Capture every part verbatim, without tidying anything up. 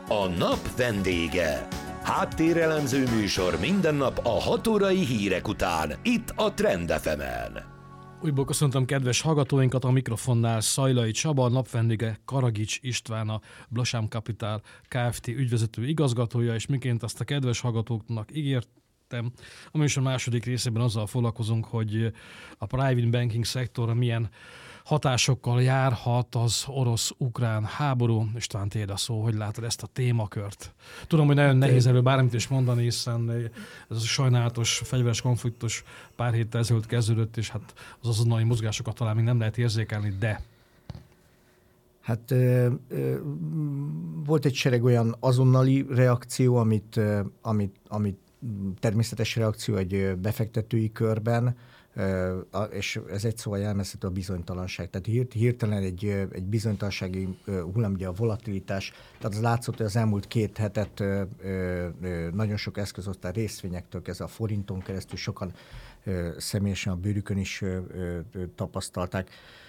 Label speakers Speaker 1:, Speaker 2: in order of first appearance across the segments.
Speaker 1: A nap vendége. Háttérelemző műsor minden nap a hat órai hírek után, itt a Trend ef emen.
Speaker 2: Újból köszöntöm kedves hallgatóinkat, a mikrofonnál Szajlai Csaba, napvendége Karagics István, a Blasám Capital Kft. Ügyvezető igazgatója, és miként azt a kedves hallgatóknak ígértem, a műsor második részében azzal foglalkozunk, hogy a private banking szektorra milyen hatásokkal járhat az orosz-ukrán háború, és talán tiéd a szó, hogy látod ezt a témakört. Tudom, hogy nagyon nehéz erről bármit is mondani, hiszen ez a sajnálatos fegyveres konfliktus pár héttel ezelőtt kezdődött, és hát az azonnali mozgásokat talán még nem lehet érzékelni, de...
Speaker 3: Hát ö, ö, volt egy sereg olyan azonnali reakció, amit, ö, amit, amit természetes reakció egy befektetői körben, és ez egy szóval jellemezhető a bizonytalanság. Tehát hirtelen egy, egy bizonytalansági hullám, ugye a volatilitás, tehát az látszott, hogy az elmúlt két hetet nagyon sok eszközosztály részvényektől kezdve a forinton keresztül sokan személyesen a bőrükön is tapasztalták.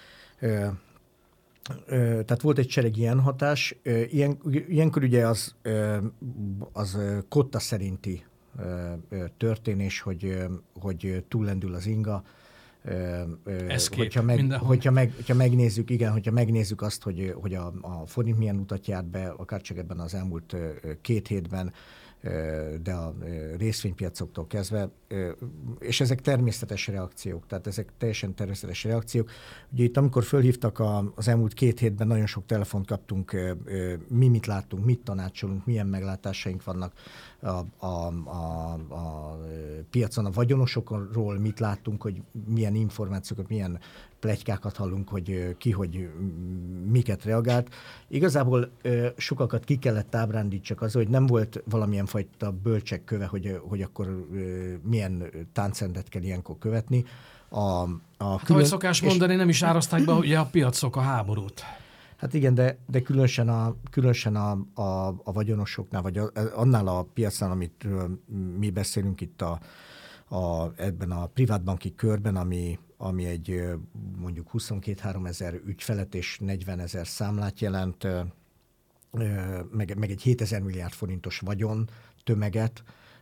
Speaker 3: Tehát volt egy csereg ilyen hatás. Ilyen, ilyenkor ugye az, az kotta szerinti történés, hogy, hogy túllendül az inga.
Speaker 2: Eszkép,
Speaker 3: hogyha, meg, hogyha, meg, hogyha megnézzük, igen, hogyha megnézzük azt, hogy, hogy a, a forint milyen utat járt be, akár csak ebben az elmúlt két hétben, de a részvénypiacoktól kezdve, és ezek természetes reakciók, tehát ezek teljesen természetes reakciók. Ugye itt, amikor fölhívtak a, az elmúlt két hétben, nagyon sok telefont kaptunk, mi mit láttunk, mit tanácsolunk, milyen meglátásaink vannak a, a, a, a piacon, a vagyonosokról mit láttunk, hogy milyen információkat, milyen pletykákat hallunk, hogy ki, hogy miket reagált. Igazából sokakat ki kellett ábrándítsak az, hogy nem volt valamilyen fajta bölcsek köve, hogy, hogy akkor milyen táncrendet kell ilyenkor követni. A, a
Speaker 2: hát külön... ahogy szokás mondani, nem is árazták be ugye a piacok a háborút.
Speaker 3: Hát igen, de, de különösen, a, különösen a, a, a vagyonosoknál, vagy a, annál a piacnál, amit mi beszélünk itt a, a, ebben a privátbanki körben, ami, ami egy mondjuk huszonkettő-három ezer ügyfelet és negyven ezer számlát jelent, meg, meg egy hétezer milliárd forintos vagyon tömeget,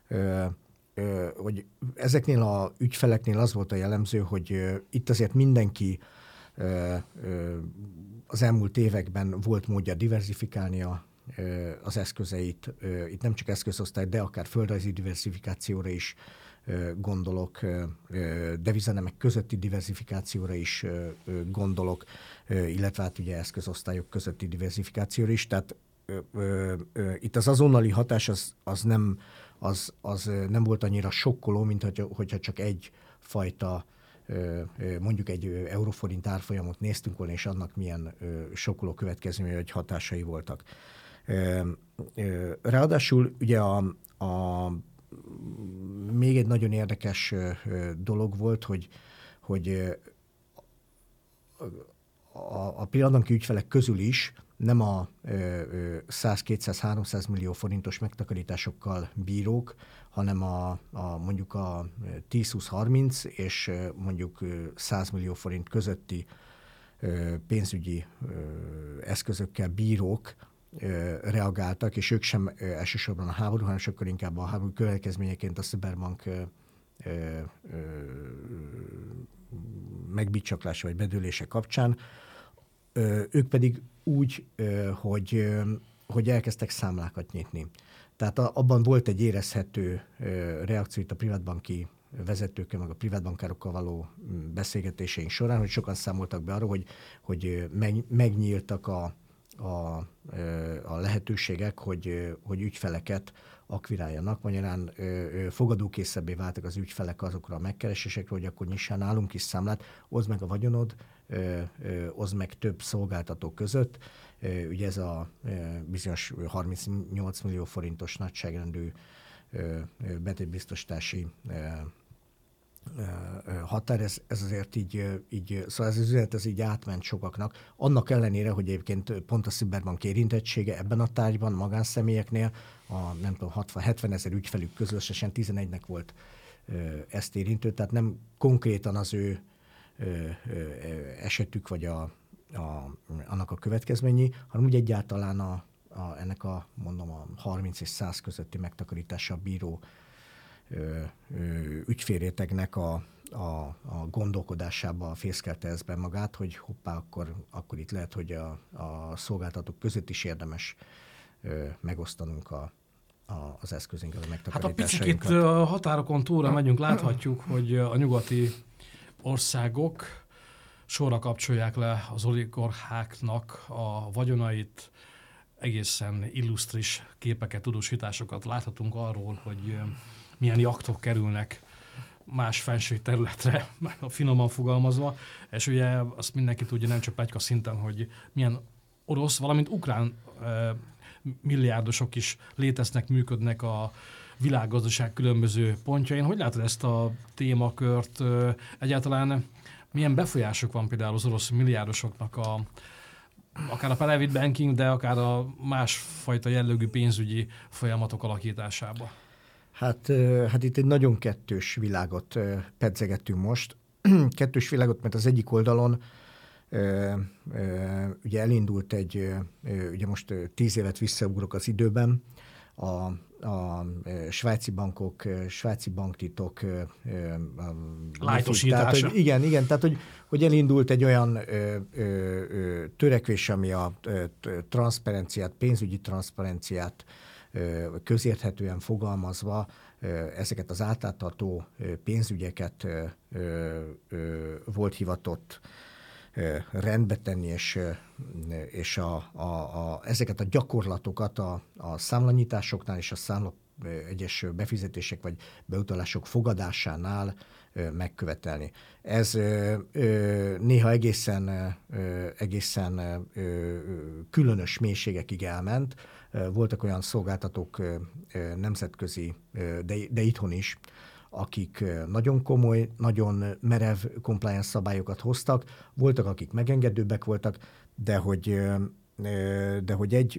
Speaker 3: hogy ezeknél a ügyfeleknél az volt a jellemző, hogy itt azért mindenki az elmúlt években volt módja diversifikálni a, az eszközeit. Itt nem csak eszközosztály, de akár földrajzi diversifikációra is gondolok, devizanemek közötti diversifikációra is gondolok, illetve hát ugye eszközosztályok közötti diversifikációra is. Tehát itt az azonnali hatás az, az, nem, az, az nem volt annyira sokkoló, mint hogyha, hogyha csak egy fajta, mondjuk egy euróforint árfolyamot néztünk volna, és annak milyen sokkoló következményei vagy hatásai voltak. Ráadásul ugye a, a még egy nagyon érdekes dolog volt, hogy, hogy a, a pillanatnyi ügyfelek közül is nem a száz-kétszáz-háromszáz millió forintos megtakarításokkal bírók, hanem a, a mondjuk a tíz-húsz-harminc és mondjuk száz millió forint közötti pénzügyi eszközökkel bírók reagáltak, és ők sem elsősorban a háború, hanem sokkal inkább a háború következményeként a Sberbank megbicsaklása vagy bedőlése kapcsán. Ők pedig úgy, hogy, hogy elkezdtek számlákat nyitni. Tehát abban volt egy érezhető reakció itt a privátbanki vezetőkkel, meg a privátbankárokkal való beszélgetéseink során, hogy sokan számoltak be arról, hogy, hogy meg, megnyíltak a, a, a lehetőségek, hogy, hogy ügyfeleket akviráljanak. Magyarán fogadókészebbé váltak az ügyfelek azokra a megkeresésekre, hogy akkor nyissál nálunk is számlát, oszd meg a vagyonod, oszd meg több szolgáltató között. Ugye ez a bizonyos harmincnyolc millió forintos nagyságrendű betétbiztosítási határ, ez, ez azért így, így, szóval ez az üzenet ez így átment sokaknak. Annak ellenére, hogy egyébként pont a Sberbank érintettsége ebben a tárgyban, magánszemélyeknél, a nem tudom, hatvan-hetven ezer ügyfelük közül összesen tizenegynek volt ezt érintő, tehát nem konkrétan az ő esetük, vagy a, a, annak a következményi, hanem úgy egyáltalán a, a, ennek a, mondom, a harminc és száz közötti megtakarítással bíró ö, ö, ügyfélrétegnek a, a, a gondolkodásába fészkelte ez be magát, hogy hoppá, akkor, akkor itt lehet, hogy a, a szolgáltatók között is érdemes ö, megosztanunk a, a, az eszközünket, a megtakarításainkat.
Speaker 2: Hát a picit határokon túlra megyünk, láthatjuk, hogy a nyugati országok sorra kapcsolják le az oligarcháknak a vagyonait, egészen illusztris képeket, tudósításokat láthatunk arról, hogy milyen jachtok kerülnek más fenség területre, finoman fogalmazva, és ugye azt mindenki tudja, nem csak pletyka szinten, hogy milyen orosz, valamint ukrán eh, milliárdosok is léteznek, működnek a világgazdaság különböző pontjain. Hogy látod ezt a témakört? Egyáltalán milyen befolyásuk van például az orosz milliárdosoknak a, akár a private banking, de akár a másfajta jellegű pénzügyi folyamatok alakításába? Hát,
Speaker 3: hát itt egy nagyon kettős világot pedzegetünk most. Kettős világot, mert az egyik oldalon ugye elindult egy, ugye most tíz évet visszaugrok az időben, a, a svájci bankok, svájci banktitok
Speaker 2: lájtosítása.
Speaker 3: Tehát, igen, igen, tehát hogy, hogy elindult egy olyan ö, ö, törekvés, ami a ö, transzparenciát, pénzügyi transzparenciát ö, közérthetően fogalmazva ö, ezeket az átlátható ö, pénzügyeket ö, ö, volt hivatott rendbe tenni, és, és a, a, a, ezeket a gyakorlatokat a, a számlanyításoknál és a számla egyes befizetések vagy beutalások fogadásánál megkövetelni. Ez néha egészen, egészen különös mélységekig elment. Voltak olyan szolgáltatók nemzetközi, de, de itthon is, akik nagyon komoly, nagyon merev compliance szabályokat hoztak, voltak, akik megengedőbbek voltak, de hogy, de hogy egy,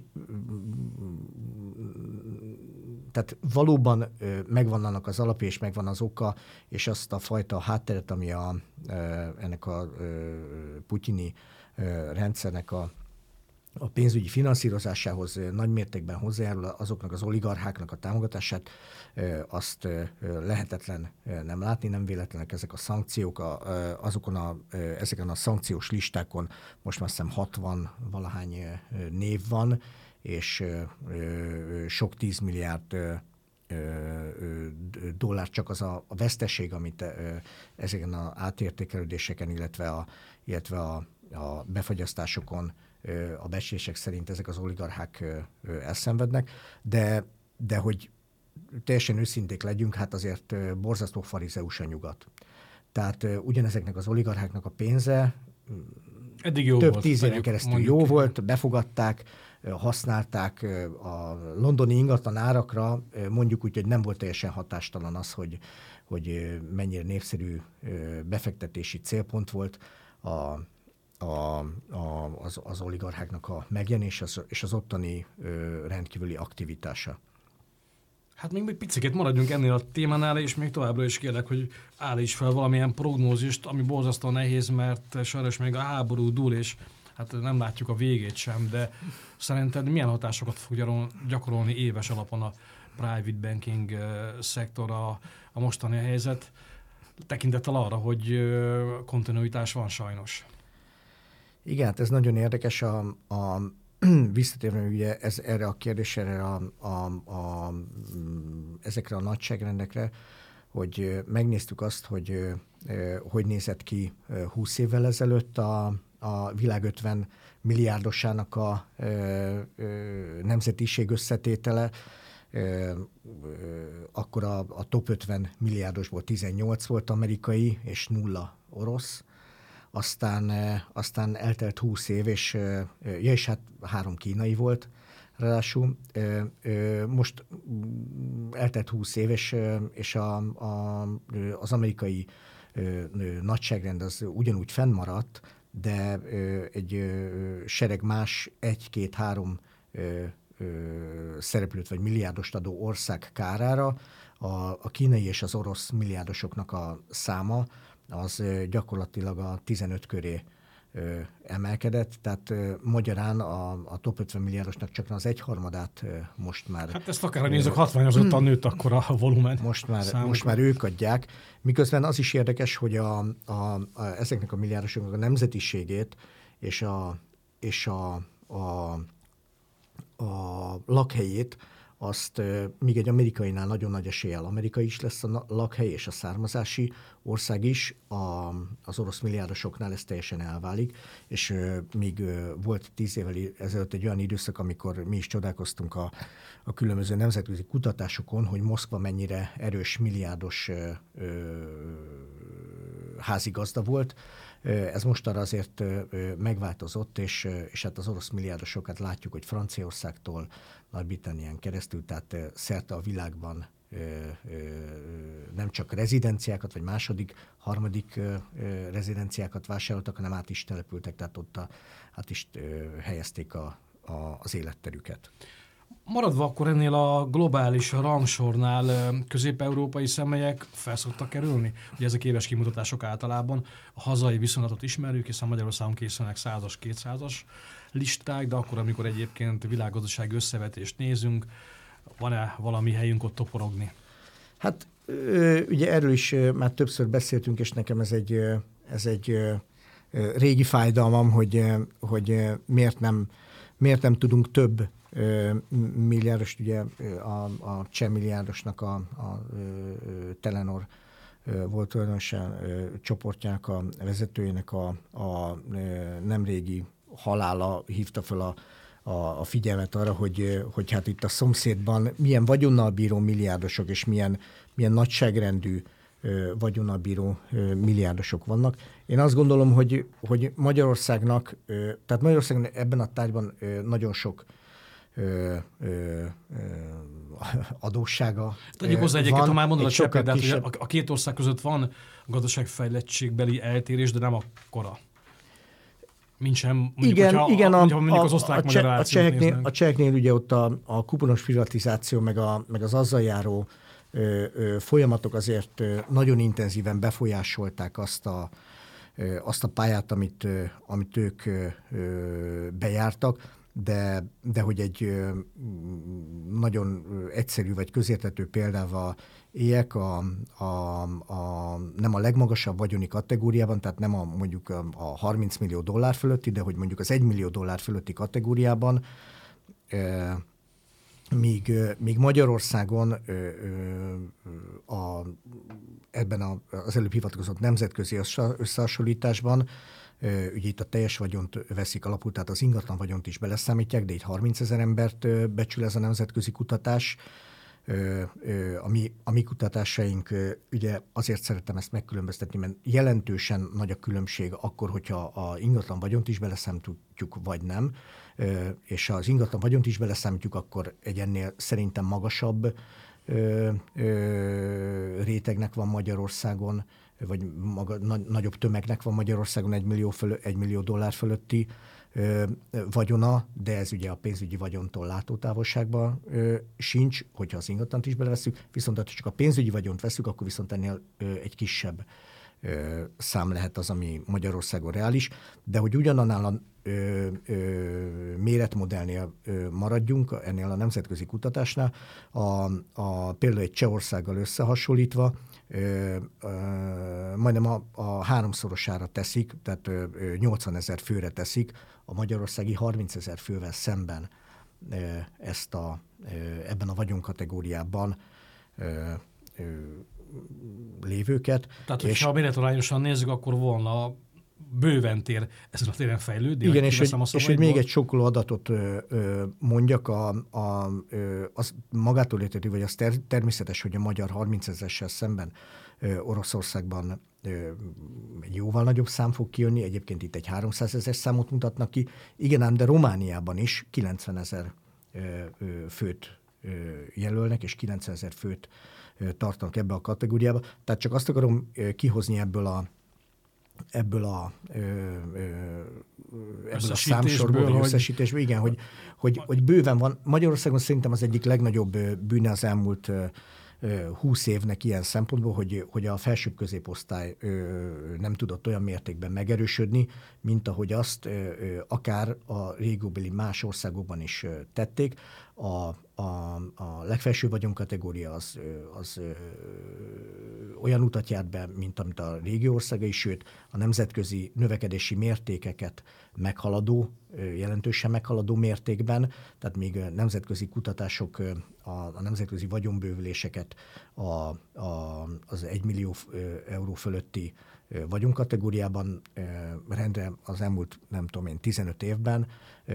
Speaker 3: tehát valóban megvan annak az alapja, és megvan az oka, és azt a fajta hátteret, ami a, ennek a putyini rendszernek a a pénzügyi finanszírozásához nagy mértékben hozzájárul, azoknak az oligarcháknak a támogatását, azt lehetetlen nem látni, nem véletlenek ezek a szankciók, azokon a, ezeken a szankciós listákon most már azt hiszem hatvan valahány név van, és sok tízmilliárd dollár csak az a, a veszteség, amit ezeken az átértékelődéseken, illetve a, illetve a, a befagyasztásokon a becslések szerint ezek az oligarchák elszenvednek, de, de hogy teljesen őszinték legyünk, hát azért borzasztó farizeus a nyugat. Tehát ugyanezeknek az oligarcháknak a pénze
Speaker 2: eddig jó
Speaker 3: több
Speaker 2: volt,
Speaker 3: tíz éven keresztül jó volt, befogadták, használták a londoni ingatlan árakra, mondjuk úgy, hogy nem volt teljesen hatástalan az, hogy, hogy mennyire népszerű befektetési célpont volt a A, a, az, az oligarcháknak a megjelenés az, és az ottani ö, rendkívüli aktivitása.
Speaker 2: Hát még egy picit maradjunk ennél a témánál, és még továbbra is kérlek, hogy állíts fel valamilyen prognózist, ami borzasztóan nehéz, mert sajnos még a háború dúl, és hát nem látjuk a végét sem, de szerinted milyen hatásokat fog gyakorolni éves alapon a private banking szektor a, a mostani helyzet, tekintettel arra, hogy kontinuitás van sajnos?
Speaker 3: Igen, hát ez nagyon érdekes. A, a, visszatérve ugye ez, erre a kérdésre, erre a, a, a, ezekre a nagyságrendekre, hogy megnéztük azt, hogy hogy nézett ki húsz évvel ezelőtt a, a világ ötven milliárdosának a nemzetiség összetétele, akkor a, a top ötven milliárdosból tizennyolc volt amerikai, és nulla orosz. Aztán, aztán eltelt húsz év, és, ja, és hát három kínai volt, ráadásul. Most eltelt húsz év, és, és a, a, az amerikai nagyságrend az ugyanúgy fennmaradt, de egy sereg más egy-két-három szereplőt vagy milliárdost adó ország kárára a, a kínai és az orosz milliárdosoknak a száma az gyakorlatilag a tizenöt köré emelkedett, tehát magyarán a, a top ötven milliárdosnak csak az egyharmadát most már...
Speaker 2: Hát ezt akár nézzük, hatványozottan nőtt akkor a volumen.
Speaker 3: Most már, most már ők adják. Miközben az is érdekes, hogy a, a, a, ezeknek a milliárdosoknak a nemzetiségét és a, és a, a, a lakhelyét azt míg egy amerikainál nagyon nagy eséllyel Amerika is lesz a lakhely, és a származási ország is, a, az orosz milliárdosoknál ez teljesen elválik, és míg volt tíz évvel ezelőtt egy olyan időszak, amikor mi is csodálkoztunk a, a különböző nemzetközi kutatásokon, hogy Moszkva mennyire erős milliárdos ö, ö, házigazda volt. Ez mostanra azért megváltozott, és, és hát az orosz milliárdosokat látjuk, hogy Franciaországtól Nagy-Britannián keresztül, tehát szerte a világban nem csak rezidenciákat, vagy második, harmadik rezidenciákat vásároltak, hanem át is települtek, tehát ott a, át is helyezték a, a, az életterüket.
Speaker 2: Maradva akkor ennél a globális rangsornál közép-európai személyek fel szoktak kerülni? Ugye ezek éves kimutatások általában a hazai viszonylatot ismerjük, hiszen Magyarországon készülnek százas, kétszázas listák, de akkor, amikor egyébként világgazdasági összevetést nézünk, van-e valami helyünk ott toporogni?
Speaker 3: Hát ugye erről is már többször beszéltünk, és nekem ez egy, ez egy régi fájdalmam, hogy, hogy miért, nem, miért nem tudunk több milliárdos, ugye a, a cseh milliárdosnak a, a Telenor volt tulajdonosan csoportjának a vezetőjének a, a nemrégi halála hívta fel a, a, a figyelmet arra, hogy, hogy hát itt a szomszédban milyen vagyonnal bíró milliárdosok és milyen, milyen nagyságrendű vagyonnal bíró milliárdosok vannak. Én azt gondolom, hogy, hogy Magyarországnak, tehát Magyarországnak ebben a tárgyban nagyon sok Ö, ö, ö, adóssága.
Speaker 2: Tegyük hozzá egyébként, ha már mondod a cseh példát,
Speaker 3: kisebb...
Speaker 2: hogy a két ország között van gazdaságfejlettségbeli eltérés, de nem akkora. Mint sem, mondjuk,
Speaker 3: igen,
Speaker 2: hogyha,
Speaker 3: igen,
Speaker 2: a,
Speaker 3: a,
Speaker 2: mondjuk
Speaker 3: a,
Speaker 2: az osztrák
Speaker 3: a, a, cseheknél, a cseheknél ugye ott a, a kuponos privatizáció, meg, a, meg az azzal járó ö, ö, folyamatok azért ö, nagyon intenzíven befolyásolták azt a, ö, azt a pályát, amit, ö, amit ők ö, ö, bejártak. De, de hogy egy nagyon egyszerű vagy közérthető példával éljek, a, a, a, nem a legmagasabb vagyoni kategóriában, tehát nem a, mondjuk a harminc millió dollár fölötti, de hogy mondjuk az egy millió dollár fölötti kategóriában, e, míg, míg Magyarországon e, a, ebben a, az előbb hivatkozott nemzetközi összehasonlításban ugye itt a teljes vagyont veszik alapul, tehát az ingatlan vagyont is beleszámítják, de itt harmincezer embert becsül ez a nemzetközi kutatás. A mi, a mi kutatásaink, ugye azért szeretem ezt megkülönböztetni, mert jelentősen nagy a különbség akkor, hogyha a ingatlan vagyont is beleszámítjuk, vagy nem, és az ingatlan vagyont is beleszámítjuk, akkor egy ennél szerintem magasabb rétegnek van Magyarországon, vagy maga, na, nagyobb tömegnek van Magyarországon egy millió, fölö, egy millió dollár fölötti ö, vagyona, de ez ugye a pénzügyi vagyontól látótávolságban ö, sincs, hogyha az ingatlant is beleveszünk, viszont ha csak a pénzügyi vagyont veszük, akkor viszont ennél ö, egy kisebb ö, szám lehet az, ami Magyarországon reális, de hogy ugyanannál a ö, ö, méretmodellnél ö, maradjunk, ennél a nemzetközi kutatásnál, a, a, például egy Csehországgal összehasonlítva, Ö, ö, majdnem a, a háromszorosára teszik, tehát ö, nyolcvanezer főre teszik a magyarországi harmincezer fővel szemben ö, ezt a, ö, ebben a vagyonkategóriában ö, ö, lévőket.
Speaker 2: Tehát, és hogyha méretarányosan nézzük, akkor volna bőven tér ezen a téren fejlődni.
Speaker 3: Igen, és hogy, és hogy még egy sokkoló adatot ö, ö, mondjak, a, a, ö, az magától értető, vagy az ter, természetes, hogy a magyar harmincezeressel szemben ö, Oroszországban ö, egy jóval nagyobb szám fog kijönni, egyébként itt egy háromszázezer számot mutatnak ki. Igen, ám de Romániában is kilencvenezer főt ö, jelölnek, és kilencvenezer főt ö, tartanak ebbe a kategóriába. Tehát csak azt akarom ö, kihozni ebből a ebből a, ö, ö, ebből a számsorból, vagy összesítésből, igen, hogy, hogy, hogy bőven van. Magyarországon szerintem az egyik legnagyobb bűne az elmúlt húsz évnek ilyen szempontból, hogy, hogy a felsőbb középosztály nem tudott olyan mértékben megerősödni, mint ahogy azt akár a régióbeli más országokban is tették. A, a, a legfelsőbb vagyonkategória az, az olyan utat járt be, mint amit a régió országai, sőt a nemzetközi növekedési mértékeket meghaladó, jelentősen meghaladó mértékben, tehát még nemzetközi kutatások a, a nemzetközi vagyonbővüléseket a, a, az egymillió euró fölötti vagyonkategóriában rendre az elmúlt, nem tudom én, tizenöt évben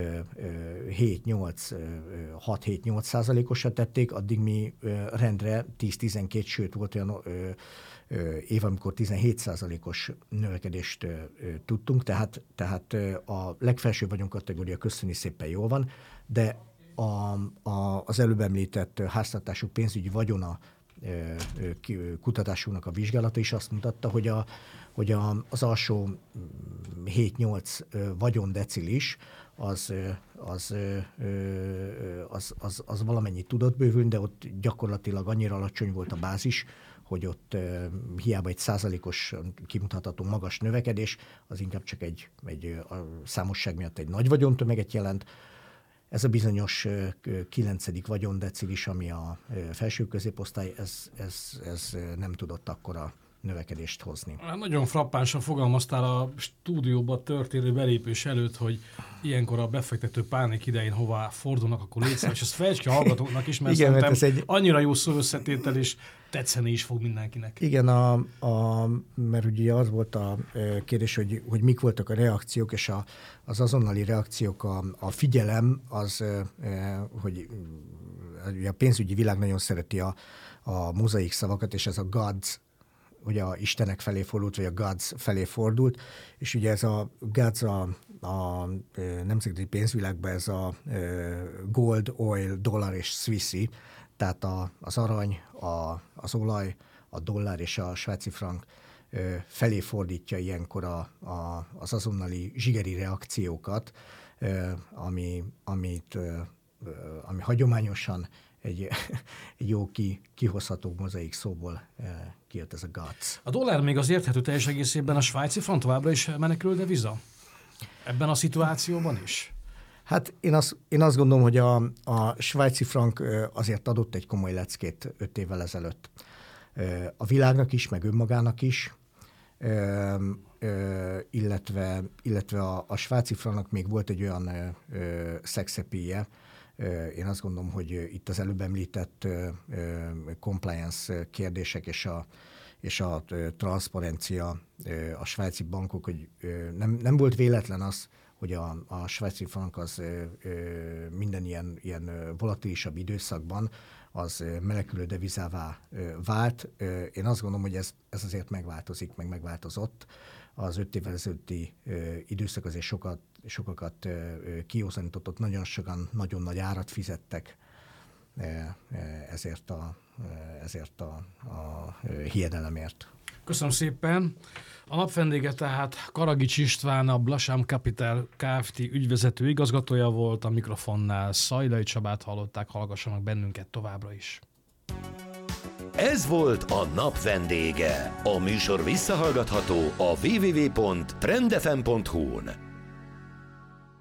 Speaker 3: hét-nyolc, hat-hét-nyolc százalékosra tették, addig mi rendre tíz-tizenkét, sőt volt olyan év, amikor tizenhét százalékos növekedést tudtunk, tehát, tehát a legfelsőbb vagyonkategória köszöni szépen jól van, de a, a, az előbb említett háztartások pénzügyi vagyona kutatásunknak a vizsgálata is azt mutatta, hogy, a, hogy a, az alsó hét-nyolc vagyondecilis az, az, az, az, az valamennyit tudott bővülni, de ott gyakorlatilag annyira alacsony volt a bázis, hogy ott hiába egy százalékos kimutatható magas növekedés, az inkább csak egy, egy a számosság miatt egy nagy vagyontömeget jelent. Ez a bizonyos kilencedik vagyondecilis, ami a felső középosztály, ez, ez, ez nem tudott akkora növekedést hozni.
Speaker 2: Nagyon frappánsan fogalmaztál a stúdióba történő belépés előtt, hogy ilyenkor a befektető pánik idején hová fordulnak, akkor légy szíves, és ezt fejtsd ki a hallgatóknak is, mert
Speaker 3: igen,
Speaker 2: szerintem
Speaker 3: mert egy...
Speaker 2: annyira jó szó összetétel, és tetszeni is fog mindenkinek.
Speaker 3: Igen, a, a, mert ugye az volt a kérdés, hogy, hogy mik voltak a reakciók, és a, az azonnali reakciók, a, a figyelem az, hogy ugye a pénzügyi világ nagyon szereti a, a mozaik szavakat, és ez a Gods, ugye a Istenek felé fordult, vagy a Gods felé fordult, és ugye ez a Gods a, a nemzetközi pénzvilágban ez a gold, oil, dollár és swissy, tehát a, az arany, a, az olaj, a dollár és a svájci frank felé fordítja ilyenkor a, a, az azonnali zsigeri reakciókat, ami, amit, ami hagyományosan egy, egy jó ki, kihozható mozaik szóból kijött ez a Gods.
Speaker 2: A dollár még az érthető teljes egészében, a svájci frank továbbra is menekül deviza? Ebben a szituációban is?
Speaker 3: Hát én azt, én azt gondolom, hogy a, a svájci frank azért adott egy komoly leckét öt évvel ezelőtt. A világnak is, meg önmagának is, illetve, illetve a, a svájci franknak még volt egy olyan szexepéje. Én azt gondolom, hogy itt az előbb említett compliance kérdések és a, és a transzparencia, a svájci bankok, hogy nem, nem volt véletlen az, hogy a, a svájci frank az ö, ö, minden ilyen, ilyen volatilisabb időszakban az menekülő devizává ö, vált. Ö, én azt gondolom, hogy ez, ez azért megváltozik, meg megváltozott. Az öt évvel ezelőtti ö, időszak azért sokat, sokakat ö, kiózanított, ott nagyon sokan nagyon nagy árat fizettek ö, ezért a, ezért a, a hiedelemért.
Speaker 2: Köszönöm szépen. A napvendége tehát Karagics István, a Blasám Capital Kft. Ügyvezető igazgatója volt, a mikrofonnál Szajlai Csabát hallották, hallgassanak bennünket továbbra is.
Speaker 1: Ez volt a nap vendége. A műsor visszahallgatható a double-u double-u double-u pont trend f m pont h u-n.